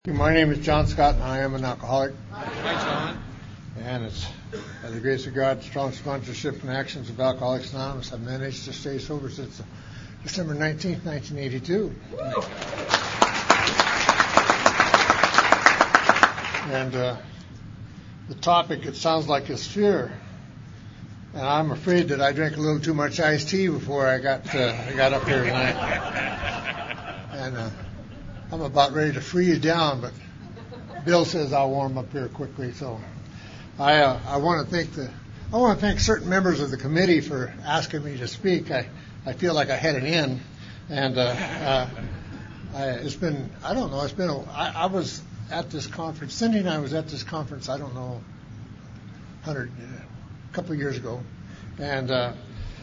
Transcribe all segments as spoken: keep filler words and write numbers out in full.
My name is John Scott, and I am an alcoholic. Hi, John. And it's by the grace of God, strong sponsorship and actions of Alcoholics Anonymous, I've managed to stay sober since December nineteenth, nineteen eighty-two. And uh, the topic, it sounds like, is fear. And I'm afraid that I drank a little too much iced tea before I got uh, I got up here tonight. And uh, I'm about ready to freeze down, but Bill says I'll warm up here quickly. So I uh, I want to thank the I want to thank certain members of the committee for asking me to speak. I, I feel like I had it in, and uh, uh, I, it's been I don't know it's been a, I, I was at this conference. Cindy and I was at this conference. I don't know, hundred a couple of years ago, and uh,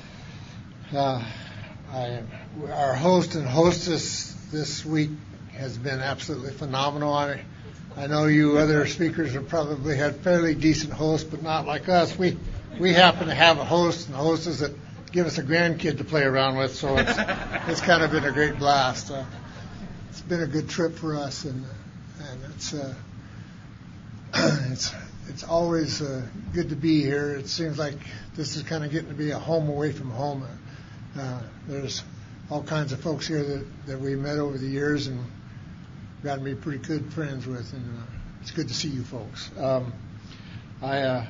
uh, I our host and hostess this week has been absolutely phenomenal. I, I know you other speakers have probably had fairly decent hosts, but not like us. We we happen to have a host and hostess that give us a grandkid to play around with, so it's it's kind of been a great blast. Uh, it's been a good trip for us, and and it's uh, it's it's always uh, good to be here. It seems like this is kind of getting to be a home away from home. Uh, there's all kinds of folks here that, that we met over the years and gotten to be pretty good friends with, and uh, it's good to see you folks. Um, I uh,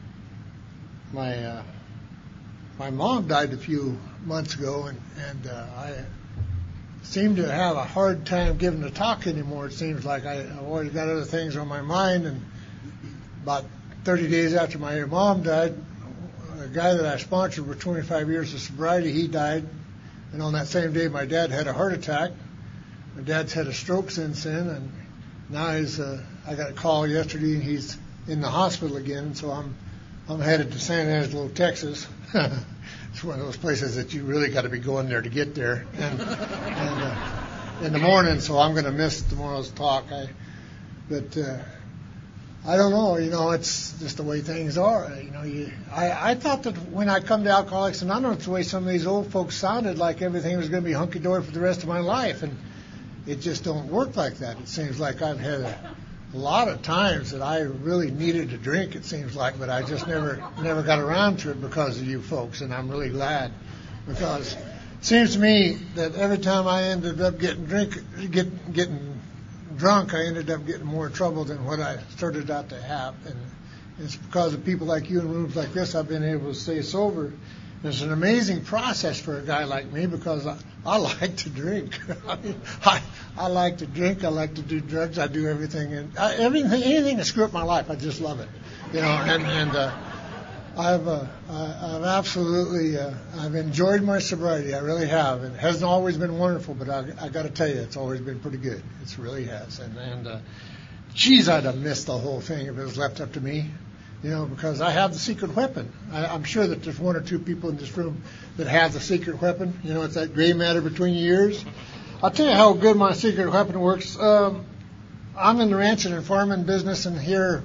my uh, my mom died a few months ago, and and uh, I seem to have a hard time giving a talk anymore. It seems like I, I've always got other things on my mind. And about thirty days after my mom died, a guy that I sponsored for twenty-five years of sobriety, he died, and on that same day, my dad had a heart attack. My dad's had a stroke since then, and now he's. Uh, I got a call yesterday, and he's in the hospital again. So I'm, I'm headed to San Angelo, Texas. It's one of those places that you really got to be going there to get there. And, and uh, in the morning, so I'm going to miss tomorrow's talk. I, but uh, I don't know. You know, it's just the way things are. You know, you. I, I thought that when I come to Alcoholics Anonymous, the way some of these old folks sounded, like everything was going to be hunky dory for the rest of my life, and it just don't work like that. It seems like I've had a, a lot of times that I really needed to drink, it seems like, but I just never never got around to it because of you folks, and I'm really glad, because it seems to me that every time I ended up getting drink, get, getting drunk, I ended up getting more trouble than what I started out to have, and it's because of people like you in rooms like this I've been able to stay sober. It's an amazing process for a guy like me, because I, I like to drink. I mean, I, I like to drink. I like to do drugs. I do everything, and I, everything, anything to screw up my life. I just love it, you know. And and uh, I've uh, I, I've absolutely uh, I've enjoyed my sobriety. I really have. It hasn't always been wonderful, but I, I got to tell you, it's always been pretty good. It really has. And and uh, geez, I'd have missed the whole thing if it was left up to me. You know, because I have the secret weapon. I, I'm sure that there's one or two people in this room that have the secret weapon. You know, it's that gray matter between your ears. I'll tell you how good my secret weapon works. Um, I'm in the ranching and farming business, and here,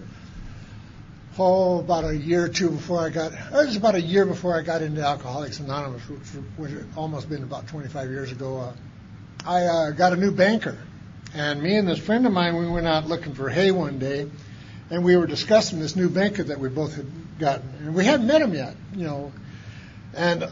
oh, about a year or two before I got, it was about a year before I got into Alcoholics Anonymous, which, which had almost been about twenty-five years ago. Uh, I uh, got a new banker, and me and this friend of mine, we went out looking for hay one day. And we were discussing this new banker that we both had gotten. And we hadn't met him yet, you know. And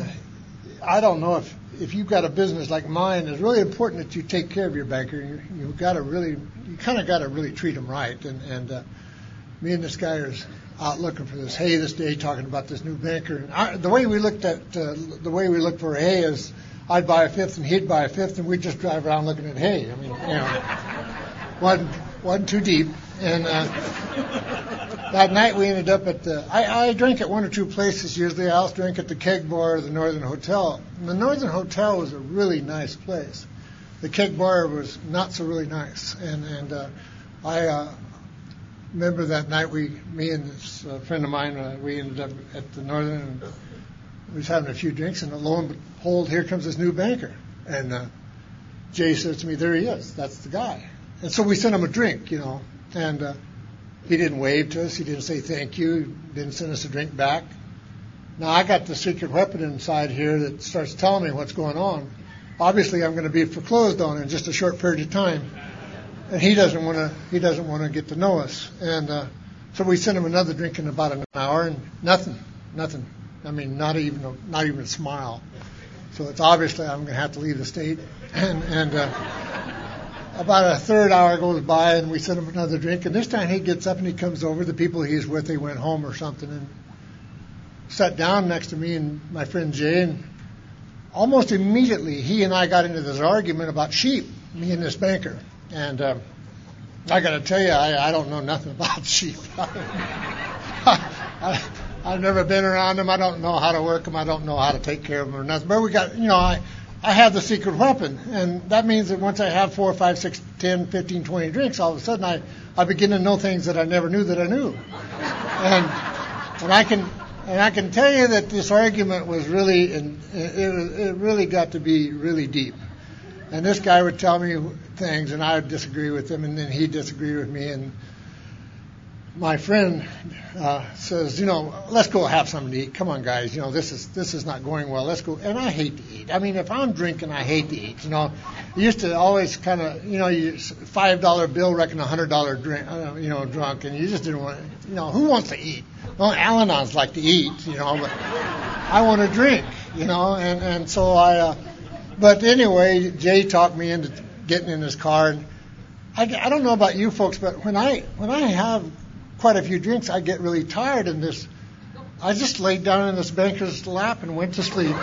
I don't know if, if you've got a business like mine, it's really important that you take care of your banker. You, you've got to really, you kind of got to really treat him right. And, and uh, me and this guy are out looking for this hay this day, talking about this new banker. And I, the way we looked at, uh, the way we looked for hay is I'd buy a fifth and he'd buy a fifth, and we'd just drive around looking at hay. I mean, you know, wasn't, wasn't too deep. And uh, that night we ended up at the, I, I drink at one or two places usually. I also drink at the Keg Bar or the Northern Hotel. And the Northern Hotel was a really nice place. The Keg Bar was not so really nice. And, and uh, I uh, remember that night we, me and this uh, friend of mine, uh, we ended up at the Northern, and we was having a few drinks, and lo and behold, here comes this new banker. And uh, Jay says to me, there he is, that's the guy. And so we sent him a drink, you know. And uh, he didn't wave to us. He didn't say thank you. He didn't send us a drink back. Now, I got the secret weapon inside here that starts telling me what's going on. Obviously, I'm going to be foreclosed on in just a short period of time. and he doesn't want to he doesn't want to get to know us. And uh, so we sent him another drink in about an hour, and nothing, nothing. I mean, not even a, not even a smile. So it's obviously I'm going to have to leave the state. And, and uh, about a third hour goes by, and we send him another drink. And this time he gets up and he comes over. The people he's with, they went home or something, and sat down next to me and my friend Jay. And almost immediately, he and I got into this argument about sheep, me and this banker. And um, I got to tell you, I, I don't know nothing about sheep. I, I've never been around them. I don't know how to work them. I don't know how to take care of them or nothing. But we got, you know, I, I have the secret weapon. And that means that once I have four, five, six, ten, fifteen, twenty drinks, all of a sudden I, I begin to know things that I never knew that I knew. And, and I can... And I can tell you that this argument was really, and it, it really got to be really deep. And this guy would tell me things, and I would disagree with him, and then he'd disagree with me. And my friend uh, says, you know, let's go have something to eat. Come on, guys. You know, this is this is not going well. Let's go. And I hate to eat. I mean, if I'm drinking, I hate to eat. You know, you used to always kind of, you know, you five dollar bill reckon a hundred dollar drink, uh, you know, drunk, and you just didn't want. You know, who wants to eat? Well, Al-Anons like to eat, you know, but I want to drink, you know, and, and so I, uh, but anyway, Jay talked me into getting in his car, and I, I don't know about you folks, but when I, when I have quite a few drinks, I get really tired, and this, I just laid down in this banker's lap and went to sleep.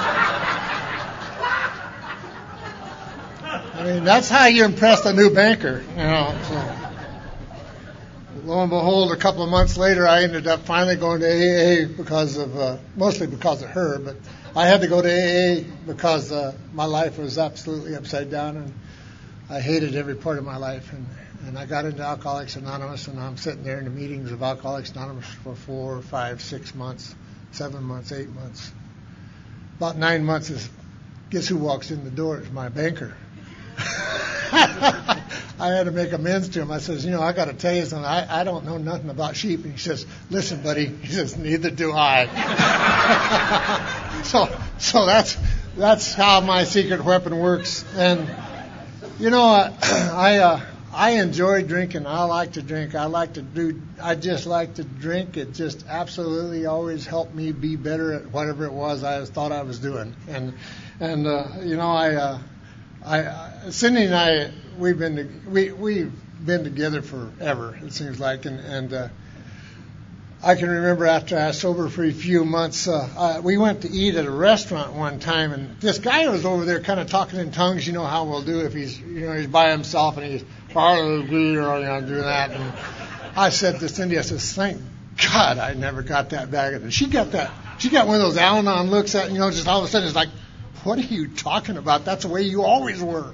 I mean, that's how you impress a new banker, you know, so. Lo and behold, a couple of months later, I ended up finally going to A A because of, uh, mostly because of her, but I had to go to A A because uh, my life was absolutely upside down, and I hated every part of my life. And, and I got into Alcoholics Anonymous, and I'm sitting there in the meetings of Alcoholics Anonymous for four, five, six months, seven months, eight months. About nine months is, guess who walks in the door? It's my banker. I had to make amends to him. I says, you know, I got to tell you something. I, I don't know nothing about sheep. And he says, listen, buddy. He says, neither do I. so, so that's that's how my secret weapon works. And you know, I I, uh, I enjoy drinking. I like to drink. I like to do. I just like to drink. It just absolutely always helped me be better at whatever it was I thought I was doing. And and uh, you know, I. Uh, I, uh, Cindy and I, we've been to, we we've been together forever. It seems like, and and uh, I can remember after I was sober for a few months, uh, uh, we went to eat at a restaurant one time, and this guy was over there, kind of talking in tongues. You know how we'll do if he's you know he's by himself and he's or you know do that. And I said to Cindy, I said, thank God I never got that bag of it. She got that. She got one of those Al-Anon looks at you know just all of a sudden it's like. What are you talking about? That's the way you always were.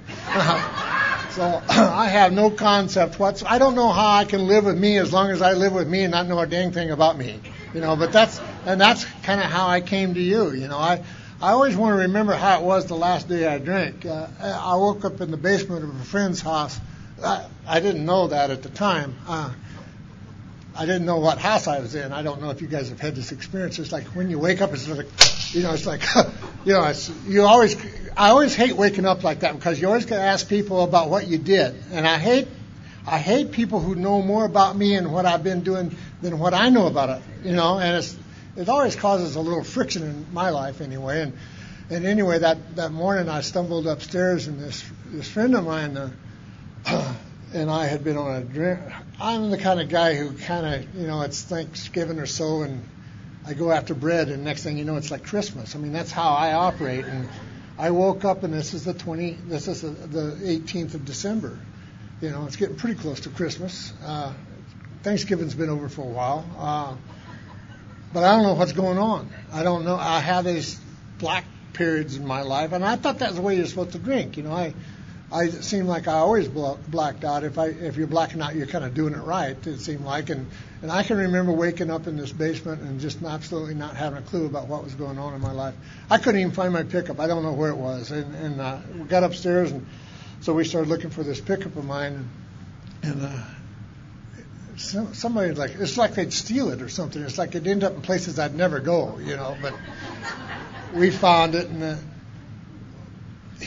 So I have no concept what's. I don't know how I can live with me as long as I live with me and not know a dang thing about me. You know, but that's and that's kind of how I came to you. You know, I I always want to remember how it was the last day I drank. Uh, I woke up in the basement of a friend's house. I, I didn't know that at the time. Uh, I didn't know what house I was in. I don't know if you guys have had this experience. It's like when you wake up, it's like, you know, it's like, you know, it's, you always, I always hate waking up like that because you always got to ask people about what you did. And I hate, I hate people who know more about me and what I've been doing than what I know about it, you know, and it's, it always causes a little friction in my life anyway. And, and anyway, that, that morning I stumbled upstairs and this, this friend of mine, uh, and I had been on a drink. I'm the kind of guy who kind of, you know, it's Thanksgiving or so, and I go after bread, and next thing you know, it's like Christmas. I mean, that's how I operate. And I woke up, and this is the twenty, this is the, the eighteenth of December. You know, it's getting pretty close to Christmas. Uh, Thanksgiving's been over for a while, uh, but I don't know what's going on. I don't know. I have these black periods in my life, and I thought that's the way you're supposed to drink. You know, I. I it seemed like I always blacked out. If I if you're blacking out, you're kind of doing it right. It seemed like, and and I can remember waking up in this basement and just absolutely not having a clue about what was going on in my life. I couldn't even find my pickup. I don't know where it was. And, and uh, we got upstairs, and so we started looking for this pickup of mine, and, and uh, some, somebody like it's like they'd steal it or something. It's like it'd end up in places I'd never go, you know. But we found it, and. Uh,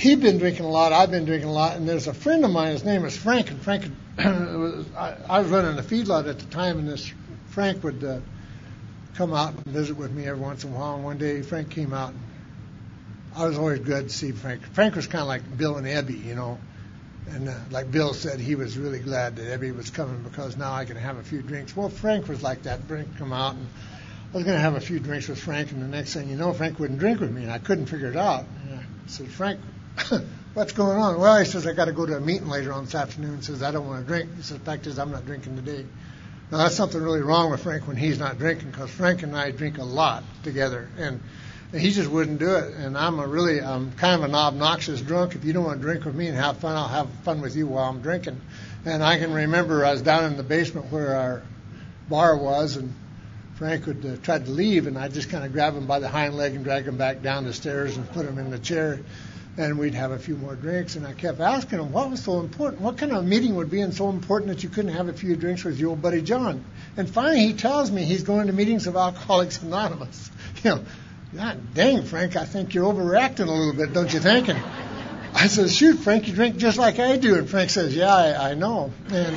he'd been drinking a lot. I've been drinking a lot. And there's a friend of mine. His name is Frank. And Frank, was, I, I was running a feedlot at the time, and this Frank would uh, come out and visit with me every once in a while. And one day Frank came out, and I was always glad to see Frank. Frank was kind of like Bill and Ebby, you know. And uh, like Bill said, he was really glad that Ebby was coming because now I can have a few drinks. Well, Frank was like that. Frank come out, and I was going to have a few drinks with Frank, and the next thing you know, Frank wouldn't drink with me, and I couldn't figure it out. And I said, Frank, what's going on? Well, he says, I got to go to a meeting later on this afternoon. He says, I don't want to drink. He says, the fact is, I'm not drinking today. Now, that's something really wrong with Frank when he's not drinking, because Frank and I drink a lot together, and, and he just wouldn't do it. And I'm a really, I'm kind of an obnoxious drunk. If you don't want to drink with me and have fun, I'll have fun with you while I'm drinking. And I can remember I was down in the basement where our bar was, and Frank would uh, try to leave, and I'd just kind of grab him by the hind leg and drag him back down the stairs and put him in the chair, and we'd have a few more drinks. And I kept asking him, what was so important? What kind of meeting would be so important that you couldn't have a few drinks with your old buddy John? And finally he tells me he's going to meetings of Alcoholics Anonymous. You know, God dang, Frank, I think you're overreacting a little bit, don't you think? And I said, shoot, Frank, you drink just like I do. And Frank says, yeah, I, I know. And, and,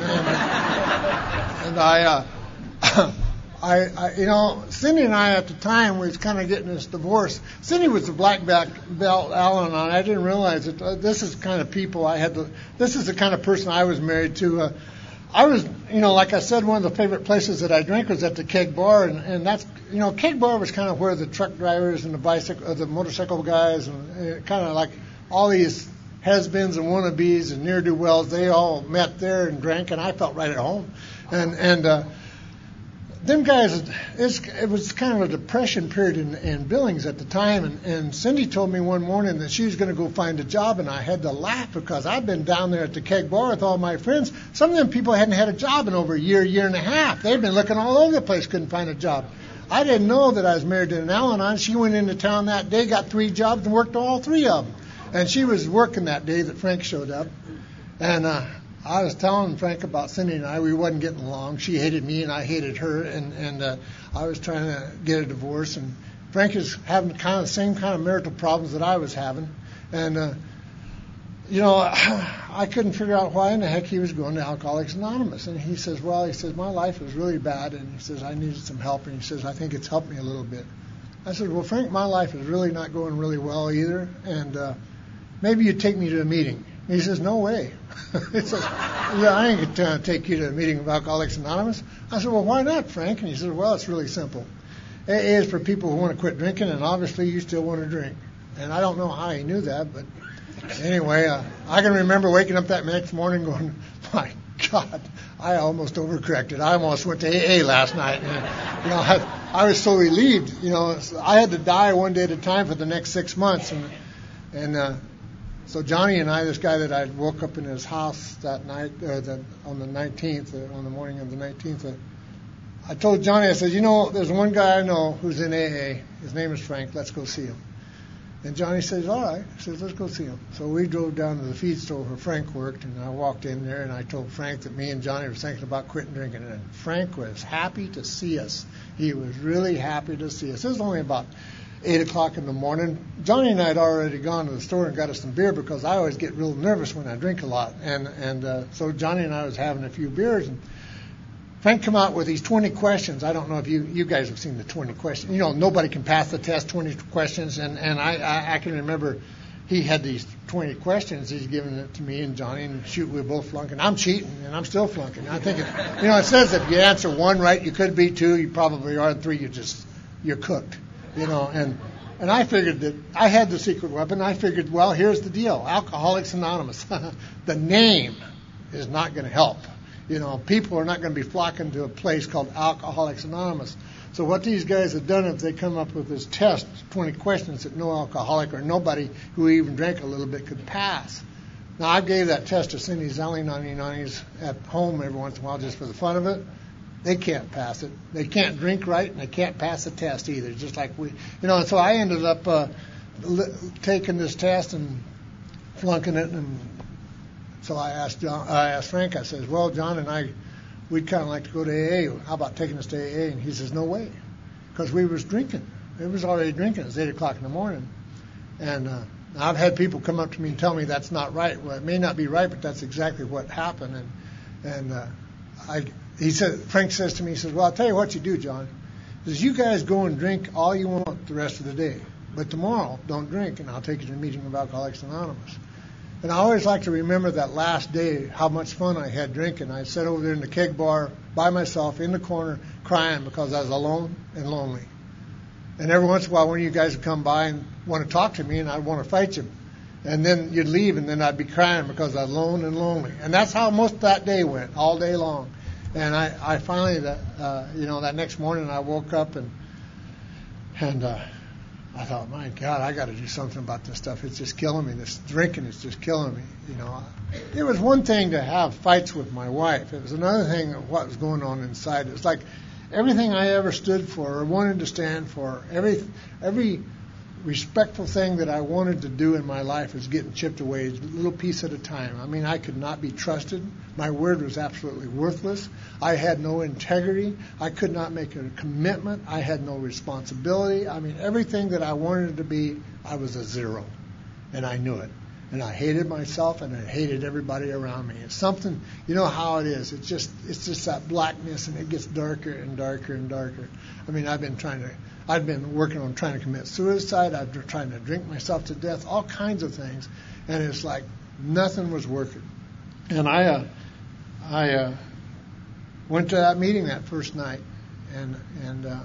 and I... Uh, I, I, you know, Cindy and I at the time was kind of getting this divorce. Cindy was the black belt Al-Anon. I didn't realize it. Uh, this is the kind of people I had to. This is the kind of person I was married to. Uh, I was, you know, like I said, one of the favorite places that I drank was at the Keg Bar, and, and that's, you know, Keg Bar was kind of where the truck drivers and the bicycle, uh, the motorcycle guys, and uh, kind of like all these has-beens and wannabes and ne'er-do-wells. They all met there and drank, and I felt right at home, and and. Uh, Them guys, it's, it was kind of a depression period in, in Billings at the time, and, and Cindy told me one morning that she was going to go find a job, and I had to laugh because I'd been down there at the Keg Bar with all my friends. Some of them people hadn't had a job in over a year, year and a half. They'd been looking all over the place, couldn't find a job. I didn't know that I was married to an Al-Anon. She went into town that day, got three jobs, and worked all three of them. And she was working that day that Frank showed up, and uh, I was telling Frank about Cindy and I. We wasn't getting along. She hated me and I hated her, and and uh, I was trying to get a divorce. And Frank is having kind of the same kind of marital problems that I was having, and uh, you know, I couldn't figure out why in the heck he was going to Alcoholics Anonymous. And he says, well, he says my life was really bad, and he says I needed some help, and he says I think it's helped me a little bit. I said, well, Frank, my life is really not going really well either, and uh, maybe you'd take me to a meeting. He says, no way. He says, yeah, I ain't going to take you to a meeting of Alcoholics Anonymous. I said, well, why not, Frank? And he says, well, it's really simple. A A is for people who want to quit drinking, and obviously you still want to drink. And I don't know how he knew that, but anyway, uh, I can remember waking up that next morning going, my God, I almost overcorrected. I almost went to A A last night. And, you know, I, I was so relieved. You know, I had to die one day at a time for the next six months. And, and uh, So Johnny and I, this guy that I woke up in his house that night, uh, that on the nineteenth, uh, on the morning of the nineteenth, uh, I told Johnny, I said, you know, there's one guy I know who's in A A. His name is Frank. Let's go see him. And Johnny says, all right. He says, let's go see him. So we drove down to the feed store where Frank worked, and I walked in there, and I told Frank that me and Johnny were thinking about quitting drinking. And Frank was happy to see us. He was really happy to see us. It was only about eight o'clock in the morning. Johnny and I had already gone to the store and got us some beer because I always get real nervous when I drink a lot. And and uh, so Johnny and I was having a few beers, and Frank come out with these twenty questions. I don't know if you, you guys have seen the twenty questions. You know, nobody can pass the test, twenty questions. And, and I, I, I can remember he had these twenty questions. He's giving it to me and Johnny, and shoot, we were both flunking. I'm cheating, and I'm still flunking. I think, it, you know, it says if you answer one right, you could be two. You probably are. And three, you just, you're cooked. You know, and and I figured that I had the secret weapon. I figured, well, here's the deal. Alcoholics Anonymous. The name is not going to help. You know, people are not going to be flocking to a place called Alcoholics Anonymous. So what these guys have done is they come up with this test, twenty questions that no alcoholic or nobody who even drank a little bit could pass. Now, I gave that test to Cindy's Al-Anon at home every once in a while just for the fun of it. They can't pass it. They can't drink right, and they can't pass the test either, just like we. You know, and so I ended up uh, li- taking this test and flunking it, and so I asked John, I asked Frank, I says, well, John and I, we'd kind of like to go to A A. How about taking us to A A? And he says, no way, because we was drinking. It was already drinking. It was eight o'clock in the morning. And uh, Now, I've had people come up to me and tell me that's not right. Well, it may not be right, but that's exactly what happened. And and uh, I, he said, Frank says to me, he says, well, I'll tell you what you do, John. He says, you guys go and drink all you want the rest of the day, but tomorrow don't drink, and I'll take you to a meeting of Alcoholics Anonymous. And I always like to remember that last day, how much fun I had drinking. I sat over there in the keg bar by myself in the corner crying because I was alone and lonely. And every once in a while, one of you guys would come by and want to talk to me, and I'd want to fight you. And then you'd leave, and then I'd be crying because I was alone and lonely. And that's how most of that day went, all day long. And I, I finally, uh, you know, that next morning I woke up and and uh, I thought, my God, I got to do something about this stuff. It's just killing me. This drinking is just killing me. You know, it was one thing to have fights with my wife. It was another thing of what was going on inside. It was like everything I ever stood for or wanted to stand for, every every respectful thing that I wanted to do in my life was getting chipped away a little piece at a time. I mean, I could not be trusted. My word was absolutely worthless. I had no integrity. I could not make a commitment. I had no responsibility. I mean, everything that I wanted to be, I was a zero. And I knew it. And I hated myself, and I hated everybody around me. It's something, you know how it is. It's just it's just that blackness, and it gets darker and darker and darker. I mean, I've been trying to, I've been working on trying to commit suicide. I've been trying to drink myself to death, all kinds of things. And it's like nothing was working. And I, uh, I uh, went to that meeting that first night, and and uh,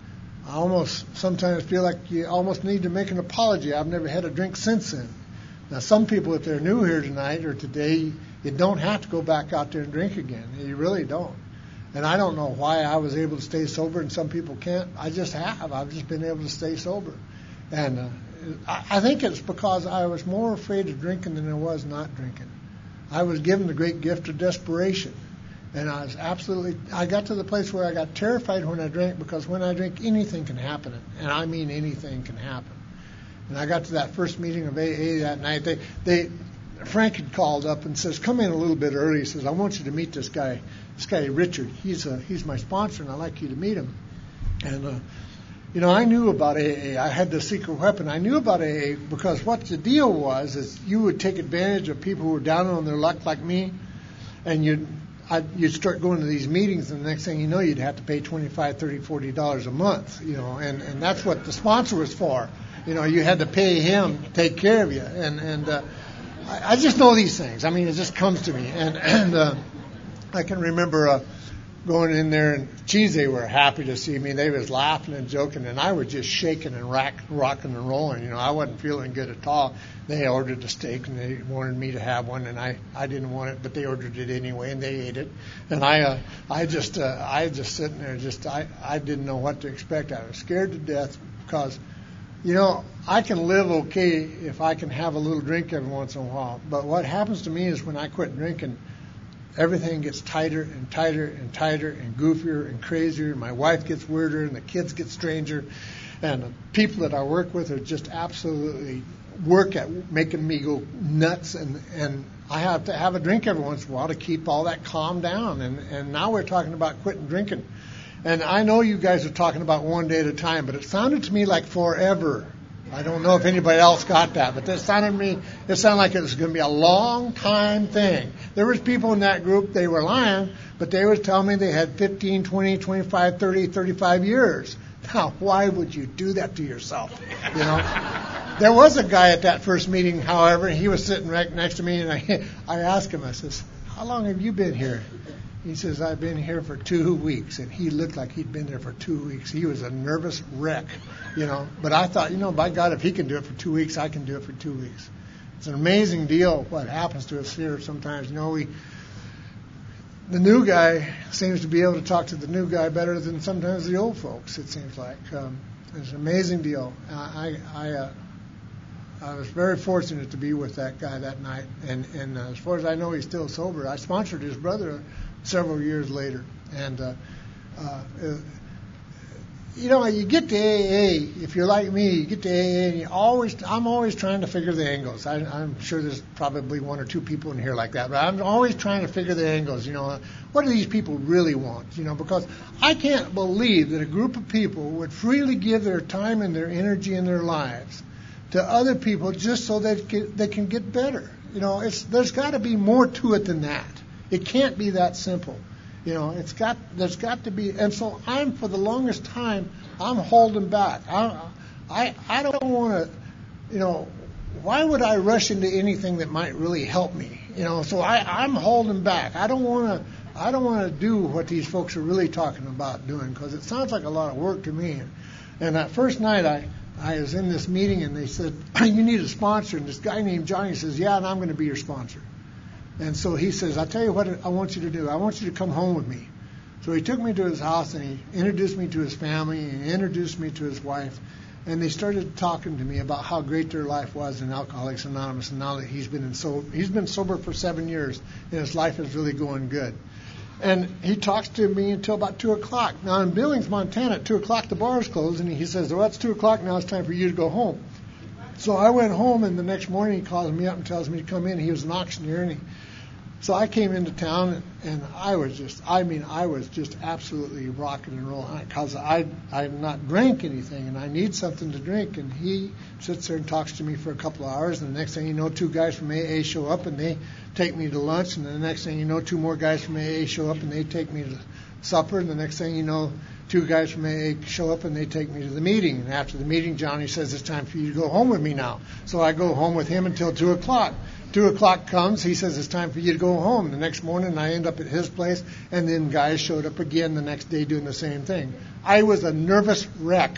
I almost sometimes feel like you almost need to make an apology. I've never had a drink since then. Now, some people, if they're new here tonight or today, you don't have to go back out there and drink again. You really don't. And I don't know why I was able to stay sober and some people can't. I just have. I've just been able to stay sober. And uh, I think it's because I was more afraid of drinking than I was not drinking. I was given the great gift of desperation. And I was absolutely, I got to the place where I got terrified when I drank, because when I drink, anything can happen. And I mean anything can happen. And I got to that first meeting of A A that night. They, they, Frank had called up and says, "Come in a little bit early." He says, "I want you to meet this guy, this guy Richard. He's a, he's my sponsor, and I'd like you to meet him." And uh, you know, I knew about A A. I had the secret weapon. I knew about A A because what the deal was is you would take advantage of people who were down on their luck like me, and you'd I'd, you'd start going to these meetings, and the next thing you know, you'd have to pay twenty-five, thirty, forty dollars a month. You know, and and that's what the sponsor was for. You know, you had to pay him to take care of you. And, and uh, I, I just know these things. I mean, it just comes to me. And, and uh, I can remember uh, going in there, and, geez, they were happy to see me. They was laughing and joking, and I was just shaking and rack, rocking and rolling. You know, I wasn't feeling good at all. They ordered a steak, and they wanted me to have one, and I, I didn't want it, but they ordered it anyway, and they ate it. And I uh, I just uh, I was just sitting there, just I, I didn't know what to expect. I was scared to death because, you know, I can live okay if I can have a little drink every once in a while. But what happens to me is when I quit drinking, everything gets tighter and tighter and tighter and goofier and crazier. My wife gets weirder and the kids get stranger. And the people that I work with are just absolutely work at making me go nuts. And, and I have to have a drink every once in a while to keep all that calm down. And, and now we're talking about quitting drinking. And I know you guys are talking about one day at a time, but it sounded to me like forever. I don't know if anybody else got that, but that sounded to me, it sounded like it was going to be a long time thing. There was people in that group, they were lying, but they would tell me they had fifteen, twenty, twenty-five, thirty, thirty-five years. Now, why would you do that to yourself? You know? There was a guy at that first meeting, however, he was sitting right next to me, and I, I asked him, I says, "How long have you been here?" He says, "I've been here for two weeks." And he looked like he'd been there for two weeks. He was a nervous wreck, you know. But I thought, you know, by God, if he can do it for two weeks, I can do it for two weeks. It's an amazing deal what happens to us here sometimes. You know, we, the new guy seems to be able to talk to the new guy better than sometimes the old folks, it seems like. Um, it's an amazing deal. I, I, uh, I was very fortunate to be with that guy that night. And, and uh, as far as I know, he's still sober. I sponsored his brother several years later. And, uh, uh, you know, you get to A A, if you're like me, you get to A A and you always, I'm always trying to figure the angles. I, I'm sure there's probably one or two people in here like that, but I'm always trying to figure the angles, you know, what do these people really want, you know, because I can't believe that a group of people would freely give their time and their energy and their lives to other people just so that they can get better. You know, it's there's got to be more to it than that. It can't be that simple. You know, it's got there's got to be, and so I'm for the longest time I'm holding back. I I I don't want to, you know, why would I rush into anything that might really help me? You know, so I I'm holding back. I don't want to I don't want to do what these folks are really talking about doing, because it sounds like a lot of work to me. And that first night I I was in this meeting and they said, you need a sponsor, and this guy named Johnny says, yeah, and I'm going to be your sponsor. And so he says, I'll tell you what I want you to do. I want you to come home with me. So he took me to his house and he introduced me to his family and he introduced me to his wife. And they started talking to me about how great their life was in Alcoholics Anonymous, and now that he's been in so he's been sober for seven years and his life is really going good. And he talks to me until about two o'clock. Now in Billings, Montana, at two o'clock the bar is closed, and he says, well, it's two o'clock now. It's time for you to go home. So I went home, and the next morning he calls me up and tells me to come in. He was an auctioneer, and he, so I came into town, and, and I was just, I mean, I was just absolutely rocking and rolling, because I I've not drank anything, and I need something to drink. And he sits there and talks to me for a couple of hours, and the next thing you know, two guys from A A show up, and they take me to lunch, and the next thing you know, two more guys from A A show up, and they take me to supper, and the next thing you know, two guys from A A show up, and they take me to the meeting. And after the meeting, Johnny says, it's time for you to go home with me now. So I go home with him until two o'clock. Two o'clock comes, he says, it's time for you to go home. The next morning, I end up at his place, and then guys showed up again the next day doing the same thing. I was a nervous wreck.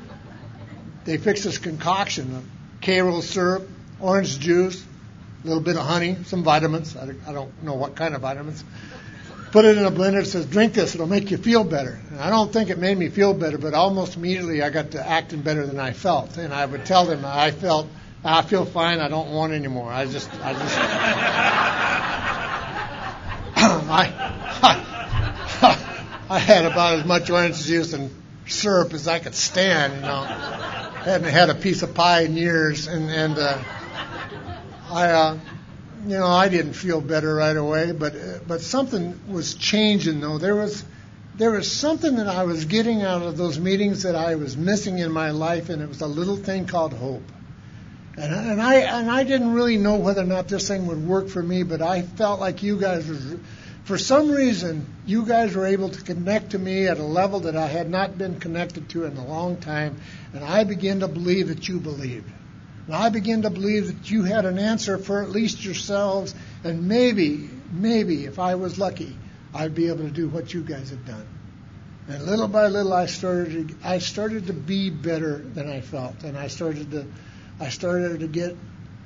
They fixed this concoction of Karo syrup, orange juice, a little bit of honey, some vitamins. I don't know what kind of vitamins. Put it in a blender. It says, drink this. It'll make you feel better. And I don't think it made me feel better, but almost immediately I got to acting better than I felt. And I would tell them I felt, I feel fine. I don't want any more. I just, I just, I, I, I had about as much orange juice and syrup as I could stand. You know, hadn't had a piece of pie in years, and and uh, I, uh, you know, I didn't feel better right away. But uh, but something was changing though. There was there was something that I was getting out of those meetings that I was missing in my life, and it was a little thing called hope. And, and I and I didn't really know whether or not this thing would work for me, but I felt like you guys were, for some reason, you guys were able to connect to me at a level that I had not been connected to in a long time, and I began to believe that you believed. And I began to believe that you had an answer for at least yourselves, and maybe, maybe, if I was lucky, I'd be able to do what you guys have done. And little by little, I started to, I started to be better than I felt, and I started to I started to get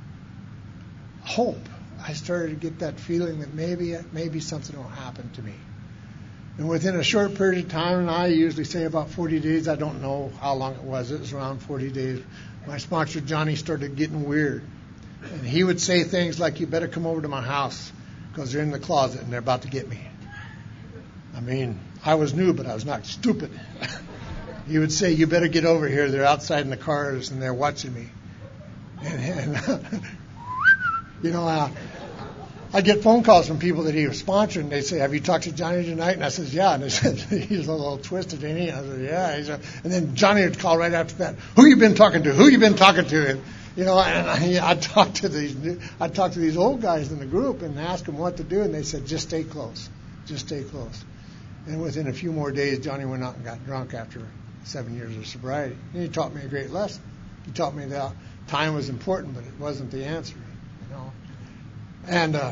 hope. I started to get that feeling that maybe maybe something will happen to me. And within a short period of time, and I usually say about forty days, I don't know how long it was, it was around forty days, my sponsor Johnny started getting weird. And he would say things like, you better come over to my house because they're in the closet and they're about to get me. I mean, I was new, but I was not stupid. He would say, you better get over here. They're outside in the cars and they're watching me. And, and you know, uh, I get phone calls from people that he was sponsoring. And they say, have you talked to Johnny tonight? And I said, yeah. And they said, he's a little twisted, ain't he? I said, yeah. He's a, and then Johnny would call right after that. Who you been talking to? Who you been talking to? And, you know, and I, I'd talk to these, I'd talk to these old guys in the group and ask them what to do. And they said, just stay close. Just stay close. And within a few more days, Johnny went out and got drunk after seven years of sobriety. And he taught me a great lesson. He taught me that time was important, but it wasn't the answer, you know. And uh,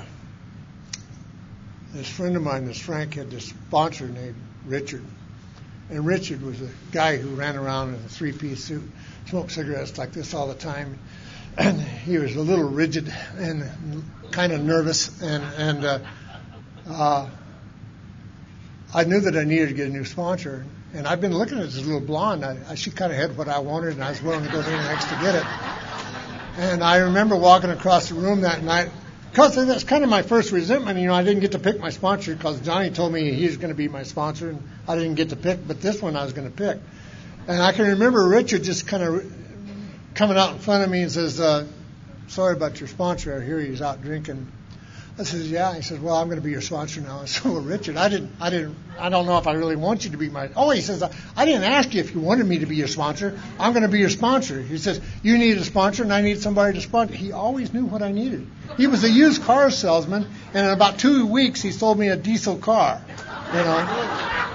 this friend of mine, this Frank, had this sponsor named Richard. And Richard was a guy who ran around in a three-piece suit, smoked cigarettes like this all the time. And he was a little rigid and kind of nervous. And, and uh, uh, I knew that I needed to get a new sponsor. And I've been looking at this little blonde. I, I, she kind of had what I wanted, and I was willing to go to the next to get it. And I remember walking across the room that night, because that's kind of my first resentment. You know, I didn't get to pick my sponsor because Johnny told me he was going to be my sponsor, and I didn't get to pick, but this one I was going to pick. And I can remember Richard just kind of coming out in front of me and says, uh, sorry about your sponsor. I hear he's out drinking. I says, yeah. He says, well, I'm going to be your sponsor now. I said, well, Richard, I didn't, I didn't, I don't know if I really want you to be my. Oh, he says, I didn't ask you if you wanted me to be your sponsor. I'm going to be your sponsor. He says, you need a sponsor, and I need somebody to sponsor. He always knew what I needed. He was a used car salesman, and in about two weeks, he sold me a diesel car. You know.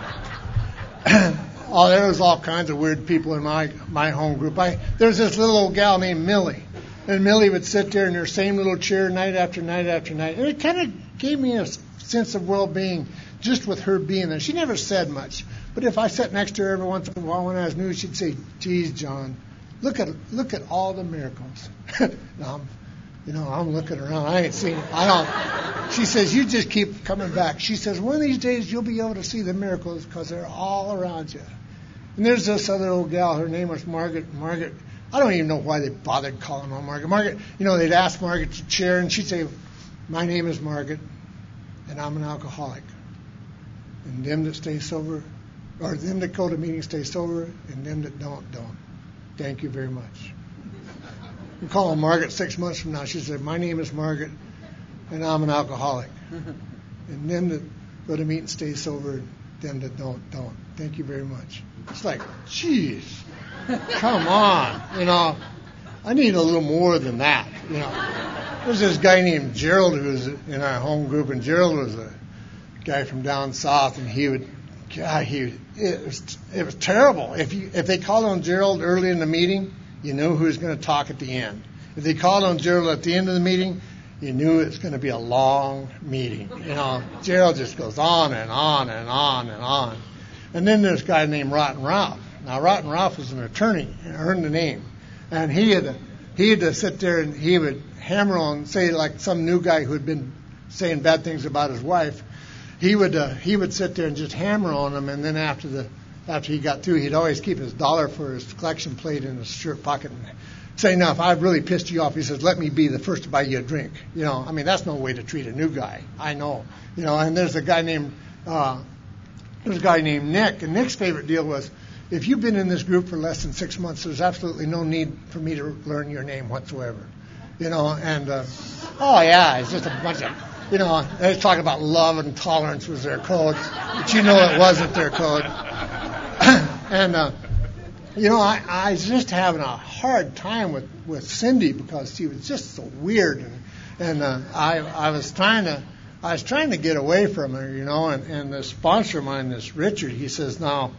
Oh, there was all kinds of weird people in my my home group. I there's this little old gal named Millie. And Millie would sit there in her same little chair night after night after night. And it kind of gave me a sense of well-being just with her being there. She never said much. But if I sat next to her every once in a while when I was new, she'd say, geez, John, look at look at all the miracles. Now, I'm, you know, I'm looking around. I ain't seen I don't. She says, you just keep coming back. She says, one of these days you'll be able to see the miracles because they're all around you. And there's this other old gal. Her name was Margaret. Margaret. I don't even know why they bothered calling her Margaret. Margaret, you know, they'd ask Margaret to chair, and she'd say, my name is Margaret, and I'm an alcoholic. And them that stay sober, or them that go to meetings stay sober, and them that don't, don't. Thank you very much. We call her Margaret six months from now. She said, my name is Margaret, and I'm an alcoholic. And them that go to meetings stay sober, and them that don't, don't. Thank you very much. It's like, geez. Come on, you know, I need a little more than that, you know. There's this guy named Gerald who was in our home group, and Gerald was a guy from down south, and he would, God, he, it was, it was terrible. If you, if they called on Gerald early in the meeting, you knew who was going to talk at the end. If they called on Gerald at the end of the meeting, you knew it was going to be a long meeting. You know, Gerald just goes on and on and on and on. And then there's a guy named Rotten Ralph. Now, Rotten Ralph was an attorney and earned the name. And he had, he had to sit there and he would hammer on, say, like some new guy who had been saying bad things about his wife. He would uh, he would sit there and just hammer on him. And then after the after he got through, he'd always keep his dollar for his collection plate in his shirt pocket and say, now, if I've really pissed you off, he says, let me be the first to buy you a drink. You know, I mean, that's no way to treat a new guy. I know. You know, and there's a guy named uh, there's a guy named Nick. And Nick's favorite deal was, if you've been in this group for less than six months, there's absolutely no need for me to learn your name whatsoever. You know, and, uh, oh, yeah, it's just a bunch of, you know, they was talking about love and tolerance was their code, but you know it wasn't their code. And, uh, you know, I, I was just having a hard time with, with Cindy because she was just so weird. And, and uh, I, I was trying to, I was trying to get away from her, you know, and, and the sponsor of mine, this Richard, he says, now,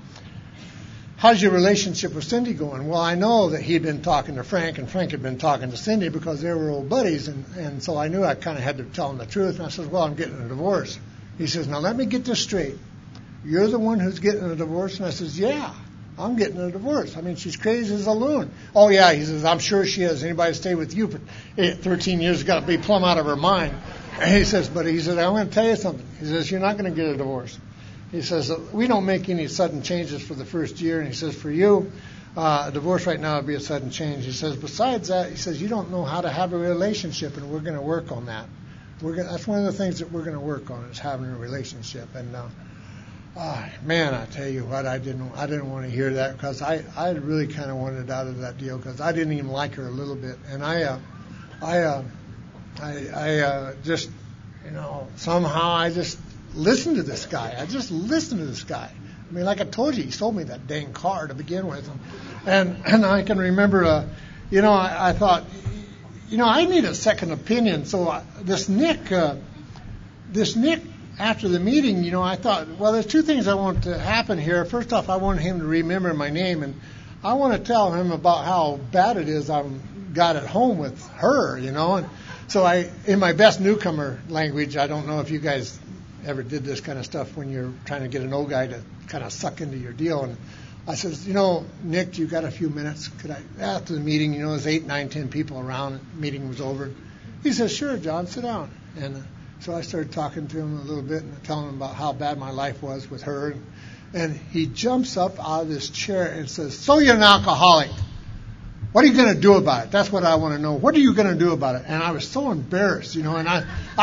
how's your relationship with Cindy going? Well, I know that he'd been talking to Frank, and Frank had been talking to Cindy because they were old buddies, and, and so I knew I kind of had to tell him the truth. And I said, well, I'm getting a divorce. He says, now let me get this straight. You're the one who's getting a divorce? And I says, yeah, I'm getting a divorce. I mean, she's crazy as a loon. Oh, yeah, he says, I'm sure she is. Anybody stay with you for eight, thirteen years has got to be plumb out of her mind. And he says, but he said, I'm going to tell you something. He says, you're not going to get a divorce. He says, we don't make any sudden changes for the first year. And he says, for you, uh, a divorce right now would be a sudden change. He says, besides that, he says, you don't know how to have a relationship, and we're going to work on that. We're gonna, that's one of the things that we're going to work on is having a relationship. And, uh, uh, man, I tell you what, I didn't I didn't want to hear that because I, I really kind of wanted out of that deal because I didn't even like her a little bit. And I, uh, I, uh, I, I uh, just, you know, somehow I just listened to this guy. I just listened to this guy. I mean, like I told you, he sold me that dang car to begin with. And and, and I can remember, uh, you know, I, I thought, you know, I need a second opinion. So I, this Nick, uh, this Nick, after the meeting, you know, I thought, well, there's two things I want to happen here. First off, I want him to remember my name, and I want to tell him about how bad it is I've got at home with her, you know. And so I, in my best newcomer language, I don't know if you guys ever did this kind of stuff when you're trying to get an old guy to kind of suck into your deal. And I says, you know, Nick, you got a few minutes? Could I, after the meeting, you know, there's eight, nine, ten people around, the meeting was over. He says, sure, John, sit down. And uh, so I started talking to him a little bit and telling him about how bad my life was with her. And, and he jumps up out of this chair and says, so you're an alcoholic. What are you going to do about it? That's what I want to know. What are you going to do about it? And I was so embarrassed, you know, and I, I thought,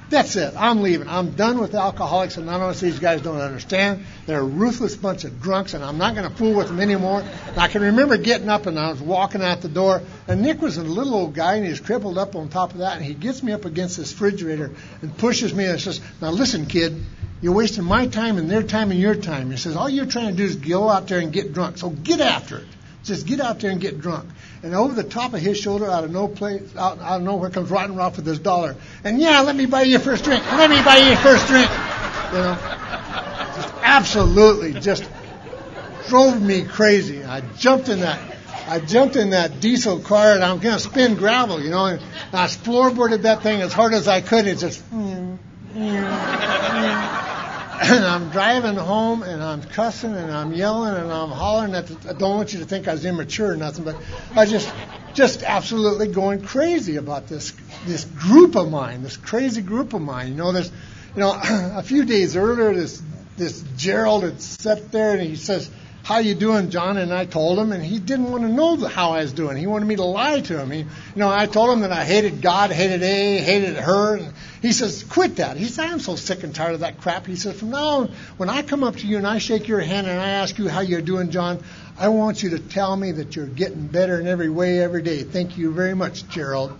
That's it. I'm leaving. I'm done with Alcoholics Anonymous. These guys don't understand. They're a ruthless bunch of drunks, and I'm not going to fool with them anymore. And I can remember getting up, and I was walking out the door, and Nick was a little old guy, and he was crippled up on top of that, and he gets me up against this refrigerator and pushes me and says, now listen, kid, you're wasting my time and their time and your time. He says, all you're trying to do is go out there and get drunk, so get after it. Just get out there and get drunk. And over the top of his shoulder, out of no place, out, out of nowhere, comes Rotten Ralph with his dollar. And yeah, let me buy you your first drink. Let me buy you your first drink. You know, just absolutely just drove me crazy. I jumped in that, I jumped in that diesel car, and I'm going to spin gravel. You know, and I floorboarded that thing as hard as I could. It's just. Mm, mm, mm. And I'm driving home, and I'm cussing, and I'm yelling, and I'm hollering at the, I don't want you to think I was immature or nothing, but I just, just absolutely going crazy about this, this group of mine, this crazy group of mine. You know, there's, you know, a few days earlier, this, this Gerald had sat there, and he says, how you doing, John? And I told him, and he didn't want to know how I was doing. He wanted me to lie to him. He, you know, I told him that I hated God, hated A, hated her. And he says, quit that. He says, I'm so sick and tired of that crap. He says, from now on, when I come up to you and I shake your hand and I ask you how you're doing, John, I want you to tell me that you're getting better in every way every day. Thank you very much, Gerald.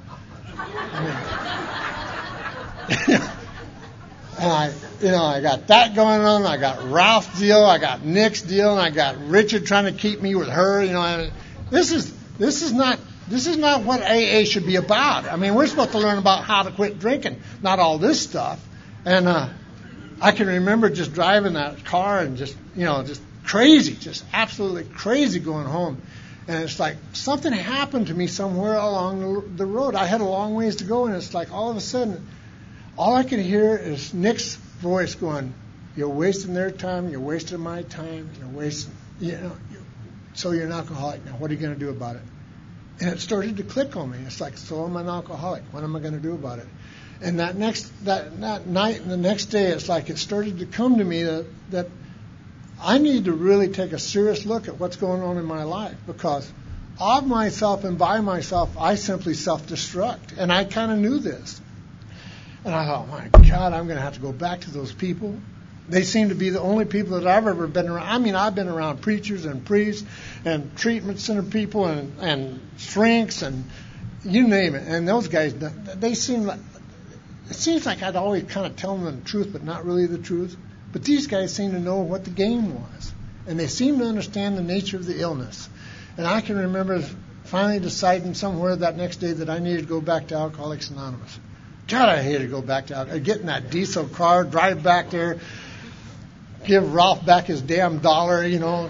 I mean, And I, you know, I got that going on. I got Ralph's deal. I got Nick's deal, and I got Richard trying to keep me with her. You know, and this is this is not this is not what A A should be about. I mean, we're supposed to learn about how to quit drinking, not all this stuff. And uh, I can remember just driving that car and just, you know, just crazy, just absolutely crazy going home. And it's like something happened to me somewhere along the road. I had a long ways to go, and it's like all of a sudden, all I could hear is Nick's voice going, you're wasting their time, you're wasting my time, you're wasting, you know, you, so you're an alcoholic now. What are you going to do about it? And it started to click on me. It's like, so I'm an alcoholic. What am I going to do about it? And that next, that, that night and the next day, it's like it started to come to me that, that I need to really take a serious look at what's going on in my life, because of myself and by myself, I simply self-destruct. And I kind of knew this. And I thought, my God, I'm going to have to go back to those people. They seem to be the only people that I've ever been around. I mean, I've been around preachers and priests and treatment center people and, and shrinks and you name it. And those guys, they seem like, it seems like I'd always kind of tell them the truth, but not really the truth. But these guys seem to know what the game was. And they seem to understand the nature of the illness. And I can remember finally deciding somewhere that next day that I needed to go back to Alcoholics Anonymous. God, I hated to go back to Alcoholics. Get in that diesel car, drive back there, give Ralph back his damn dollar, you know,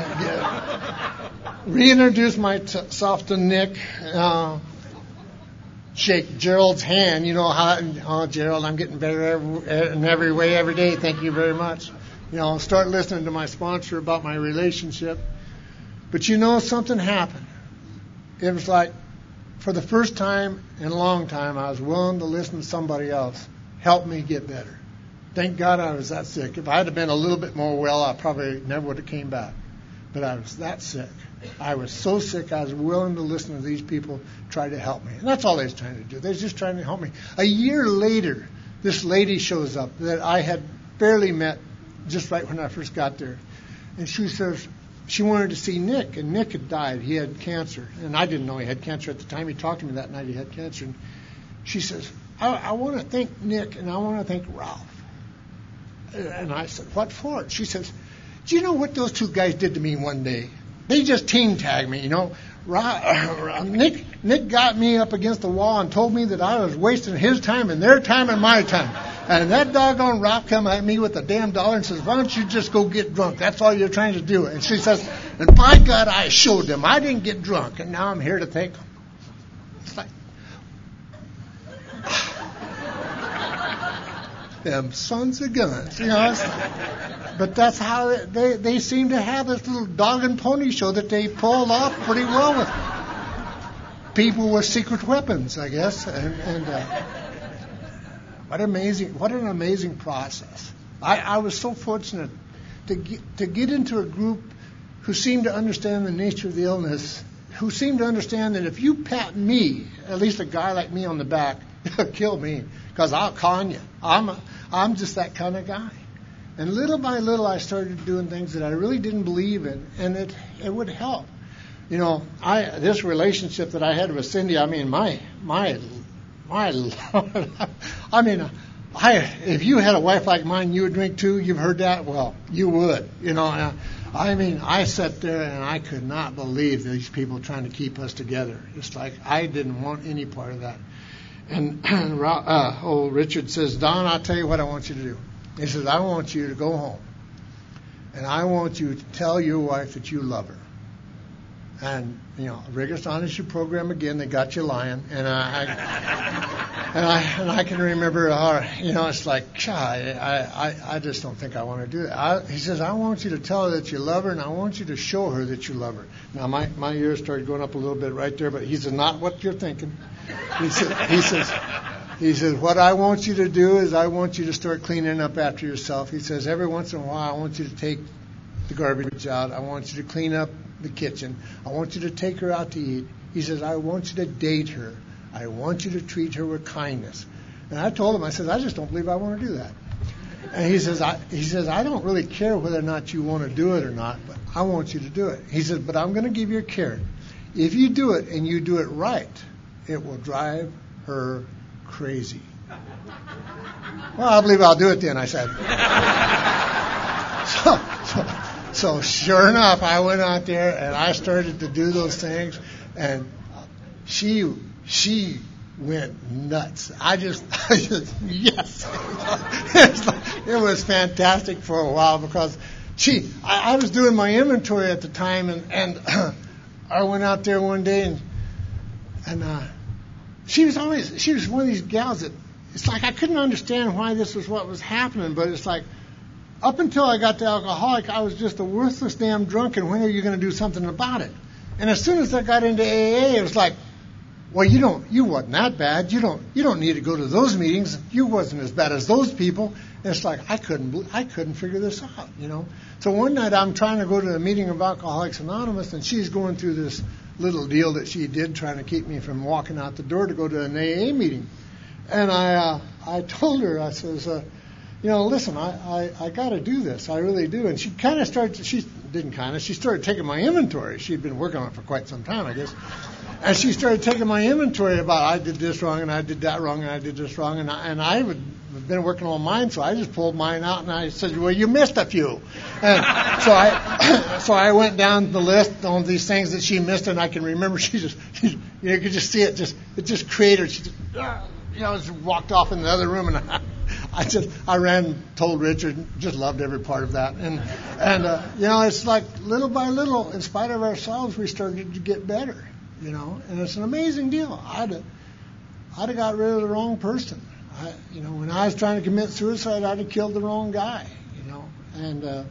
reintroduce myself to Nick, uh, shake Gerald's hand, you know, how, oh, Gerald, I'm getting better every, in every way every day. Thank you very much. You know, start listening to my sponsor about my relationship. But you know, something happened. It was like, for the first time in a long time, I was willing to listen to somebody else help me get better. Thank God I was that sick. If I had been a little bit more well, I probably never would have came back. But I was that sick. I was so sick, I was willing to listen to these people try to help me. And that's all they was trying to do. They was just trying to help me. A year later, this lady shows up that I had barely met just right when I first got there. And she says, she wanted to see Nick, and Nick had died. He had cancer, and I didn't know he had cancer at the time. He talked to me that night he had cancer. And she says, I, I want to thank Nick, and I want to thank Ralph. And I said, what for? She says, do you know what those two guys did to me one day? They just team tagged me, you know. Ra- Nick, Nick got me up against the wall and told me that I was wasting his time and their time and my time. And that doggone Ralph come at me with a damn dollar and says, why don't you just go get drunk? That's all you're trying to do. And she says, and by God, I showed them. I didn't get drunk, and now I'm here to thank them. It's like, them sons of guns, you know. But that's how it, they, they seem to have this little dog and pony show that they pulled off pretty well with people with secret weapons, I guess. And, and uh, what amazing, what an amazing process. I, I was so fortunate to get, to get into a group who seemed to understand the nature of the illness, who seemed to understand that if you pat me, at least a guy like me on the back, it'll kill me. because I'll con you. I'm a, I'm just that kind of guy. And little by little, I started doing things that I really didn't believe in, and it it would help. You know, I this relationship that I had with Cindy. I mean, my my my Lord. I mean, I if you had a wife like mine, you would drink too. You've heard that? Well, you would. You know, I mean, I sat there and I could not believe these people trying to keep us together. It's like I didn't want any part of that. And uh, old Richard says, Don, I'll tell you what I want you to do. He says, I want you to go home, and I want you to tell your wife that you love her. And, you know, rigorous honesty program again, they got you lying. And I, I and I and I can remember, how, you know, it's like, God, I, I, I just don't think I want to do that. I, he says, I want you to tell her that you love her, and I want you to show her that you love her. Now, my, my ears started going up a little bit right there, but he says, not what you're thinking. He says, he says, he says, what I want you to do is I want you to start cleaning up after yourself. He says, every once in a while, I want you to take the garbage out. I want you to clean up the kitchen. I want you to take her out to eat. He says, I want you to date her. I want you to treat her with kindness. And I told him, I said, I just don't believe I want to do that. And he says, I, he says, I don't really care whether or not you want to do it or not, but I want you to do it. He says, but I'm going to give you a carrot. If you do it and you do it right, it will drive her crazy. Well, I believe I'll do it then, I said. so, so, so sure enough, I went out there and I started to do those things, and she she went nuts. I just, I just yes. It was fantastic for a while because she, I, I was doing my inventory at the time, and, and I went out there one day and and uh, she was always, she was one of these gals that, it's like I couldn't understand why this was what was happening, but it's like up until I got to alcoholic, I was just a worthless damn drunk, and when are you going to do something about it? And as soon as I got into A A, it was like, well, you don't, you wasn't that bad. You don't, you don't need to go to those meetings. You wasn't as bad as those people. And it's like I couldn't, I couldn't figure this out, you know. So one night I'm trying to go to a meeting of Alcoholics Anonymous, and she's going through this little deal that she did, trying to keep me from walking out the door to go to an A A meeting. And I, uh, I told her, I says, uh, you know, listen, I, I, I got to do this. I really do. And she kind of started, she didn't kind of, she started taking my inventory. She'd been working on it for quite some time, I guess. And she started taking my inventory about I did this wrong and I did that wrong and I did this wrong. And I, and I would have been working on mine, so I just pulled mine out and I said, well, you missed a few. And so I so I went down the list on these things that she missed, and I can remember she just, she, you could just see it, just it just created, she just, you know, just walked off in the other room, and I, I just, I ran, told Richard, just loved every part of that. And, and uh, you know, it's like little by little, in spite of ourselves, we started to get better, you know, and it's an amazing deal. I'd have, I'd have got rid of the wrong person. I, you know, when I was trying to commit suicide, I'd have killed the wrong guy, you know, and uh,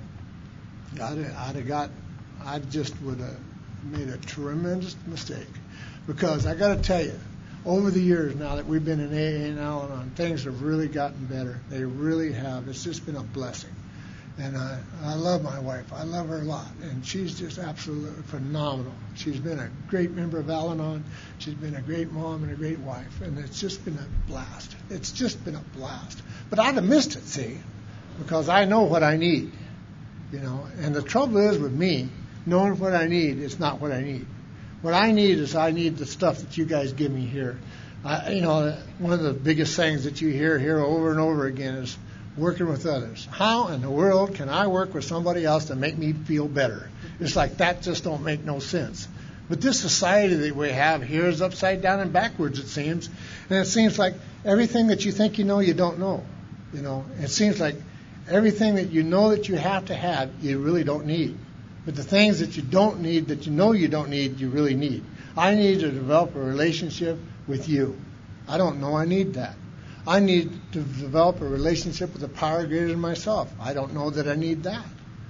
I'd, have, I'd have got, I just would have made a tremendous mistake, because I got to tell you, over the years now that we've been in A A and Al-Anon, things have really gotten better. They really have. It's just been a blessing. And I, I love my wife. I love her a lot. And she's just absolutely phenomenal. She's been a great member of Al-Anon. She's been a great mom and a great wife. And it's just been a blast. It's just been a blast. But I'd have missed it, see, because I know what I need, you know. And the trouble is with me, knowing what I need is not what I need. What I need is I need the stuff that you guys give me here. I, you know, one of the biggest things that you hear here over and over again is working with others. How in the world can I work with somebody else to make me feel better? It's like that just don't make no sense. But this society that we have here is upside down and backwards, it seems. And it seems like everything that you think you know, you don't know. You know, it seems like everything that you know that you have to have, you really don't need. But the things that you don't need, that you know you don't need, you really need. I need to develop a relationship with you. I don't know I need that. I need to develop a relationship with a power greater than myself. I don't know that I need that.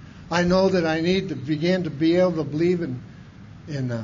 I know that I need to begin to be able to believe in in uh,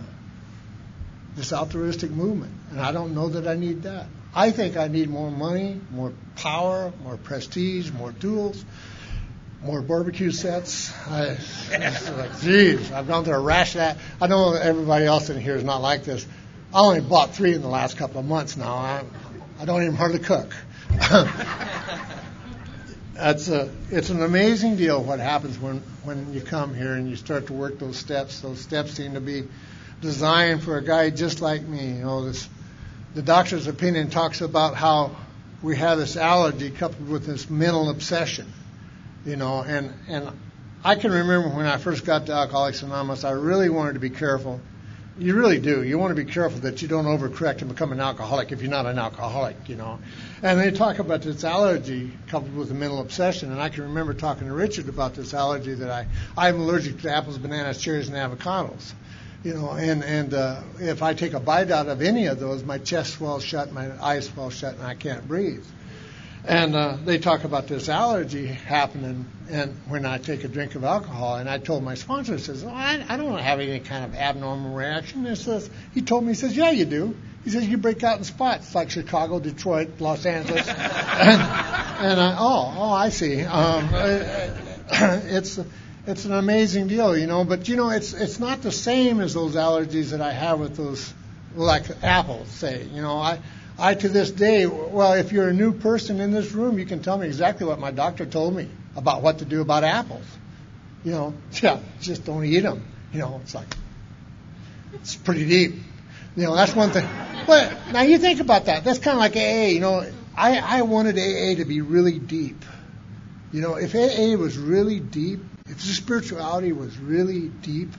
this altruistic movement, and I don't know that I need that. I think I need more money, more power, more prestige, more tools, more barbecue sets. I, it's like, geez, I've gone through a rash of that. I know everybody else in here is not like this. I only bought three in the last couple of months now. I, I don't even hardly cook. That's a, it's an amazing deal what happens when, when you come here and you start to work those steps. Those steps seem to be designed for a guy just like me. You know, this, the doctor's opinion talks about how we have this allergy coupled with this mental obsession. You know, and, and I can remember when I first got to Alcoholics Anonymous, I really wanted to be careful. You really do. You want to be careful that you don't overcorrect and become an alcoholic if you're not an alcoholic, you know. And they talk about this allergy coupled with a mental obsession. And I can remember talking to Richard about this allergy that I, I'm allergic to apples, bananas, cherries, and avocados. You know, and, and uh, if I take a bite out of any of those, my chest swells shut, my eyes swell shut, and I can't breathe. And uh, they talk about this allergy happening and when I take a drink of alcohol. And I told my sponsor, he says, oh, I, I don't have any kind of abnormal reaction. He says, he told me, he says, yeah, you do. He says, you break out in spots like Chicago, Detroit, Los Angeles. and and I, oh, oh, I see. Um, it's it's an amazing deal, you know. But, you know, it's it's not the same as those allergies that I have with those, like apples, say. You know, I... I, to this day, well, if you're a new person in this room, you can tell me exactly what my doctor told me about what to do about apples. You know, yeah, just don't eat them. You know, it's like, it's pretty deep. You know, that's one thing. But now you think about that. That's kind of like A A. You know, I, I wanted A A to be really deep. You know, if A A was really deep, if the spirituality was really deep,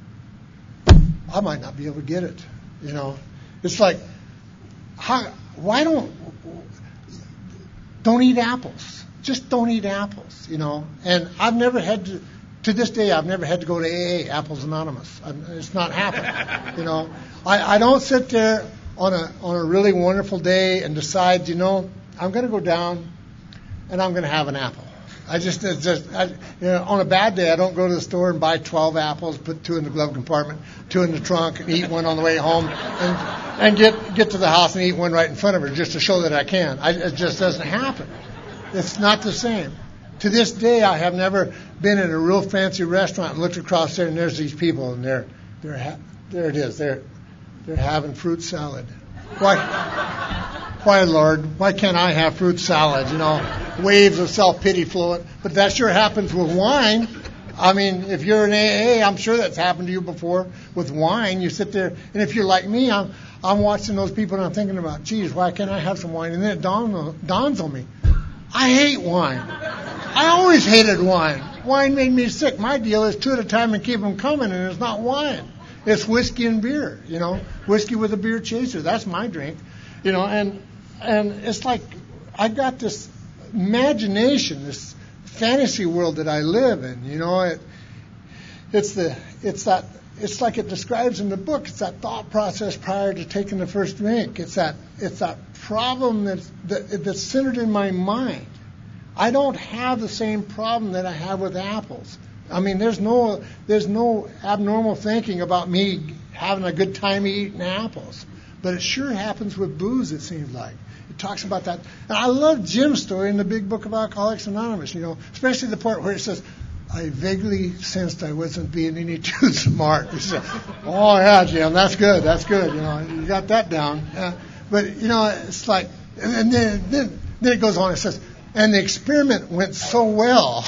I might not be able to get it. You know, it's like, How, why don't don't eat apples? Just don't eat apples, you know. And I've never had to, to this day, I've never had to go to A A, Apples Anonymous. I'm, it's not happened, you know. I, I don't sit there on a on a really wonderful day and decide, you know, I'm going to go down and I'm going to have an apple. I just, it's just I, you know, on a bad day, I don't go to the store and buy twelve apples, put two in the glove compartment, two in the trunk, and eat one on the way home, and and get get to the house and eat one right in front of her just to show that I can. I, it just doesn't happen. It's not the same. To this day, I have never been in a real fancy restaurant and looked across there and there's these people and they're they're ha- there it is. They're they're having fruit salad. Why? Why, Lord, why can't I have fruit salad? You know, waves of self-pity flowing. But that sure happens with wine. I mean, if you're in A A, I'm sure that's happened to you before with wine. You sit there, and if you're like me, I'm I'm watching those people and I'm thinking about, geez, why can't I have some wine? And then it dawn, dawns on me, I hate wine. I always hated wine. Wine made me sick. My deal is two at a time and keep them coming, and it's not wine. It's whiskey and beer, you know, whiskey with a beer chaser. That's my drink, you know, and and it's like I got this imagination, this fantasy world that I live in, you know. It, it's the it's that it's like it describes in the book. It's that thought process prior to taking the first drink. It's that it's that problem that's that, that's centered in my mind. I don't have the same problem that I have with apples. I mean, there's no there's no abnormal thinking about me having a good time eating apples, but it sure happens with booze. It seems like it talks about that. And I love Jim's story in the Big Book of Alcoholics Anonymous. You know, especially the part where it says, "I vaguely sensed I wasn't being any too smart." He said, "Oh yeah, Jim, that's good. That's good. You know, you got that down." Uh, but you know, it's like, and then then then it goes on. It says, "And the experiment went so well,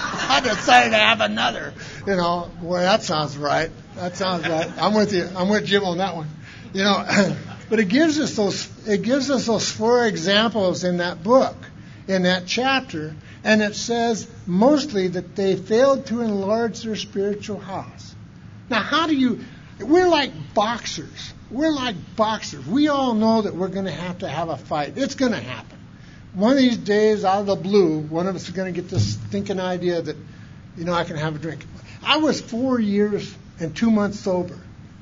I decided to have another." You know, boy, that sounds right. That sounds right. I'm with you. I'm with Jim on that one. You know, but it gives us those. It gives us those four examples in that book, in that chapter, and it says mostly that they failed to enlarge their spiritual house. Now, how do you? We're like boxers. We're like boxers. We all know that we're going to have to have a fight. It's going to happen. One of these days, out of the blue, one of us is going to get this thinking idea that, you know, I can have a drink. I was four years and two months sober.